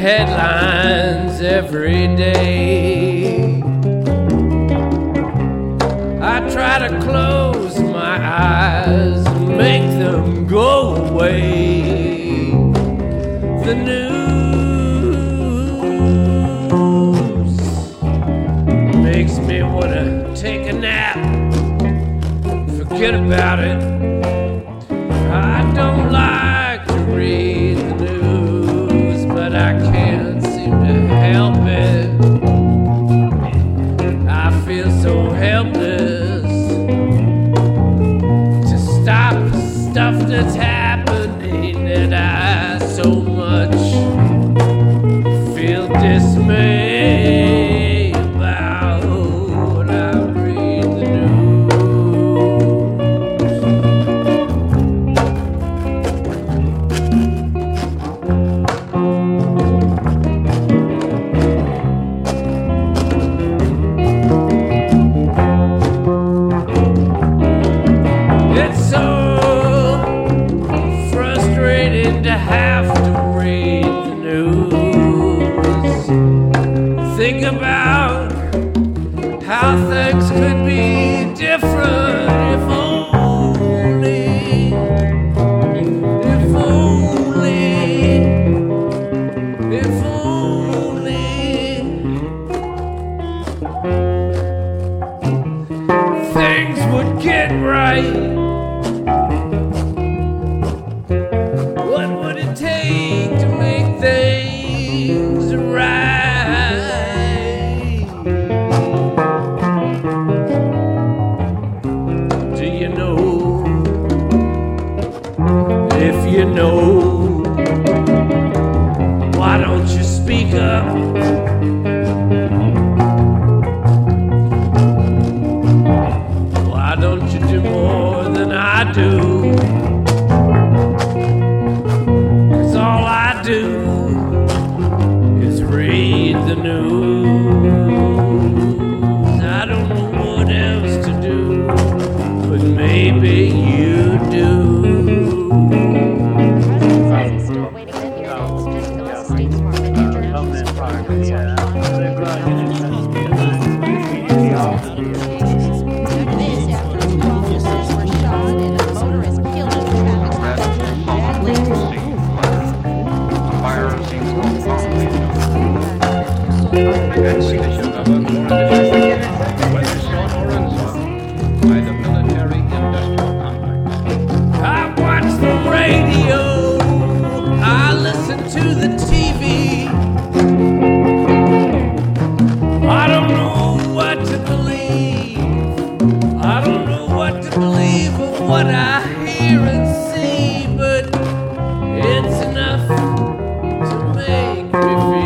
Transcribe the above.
headlines every day. I try to close my eyes and make them go away. The news makes me want to take a nap, forget about it. I don't like to read the news, but I can't seem to help it. I feel so helpless to stop the stuff that's happening, and I so much feel dismay about when I read the It's so frustrating to have to read the news. Think about how things could be different if only, if only, if only things would get right. What would it take to make things right? Do you know? If you know, why don't you speak up? Why don't you do more than I do? All I do is read the news. I don't know what else to do, but maybe you do. President still awaiting the near-death physical states from officers were shot and a motorist killed in a traffic I watch the radio, I listen to the TV. I don't know what to believe. I don't know what to believe of what I hear and see, but it's enough to make me feel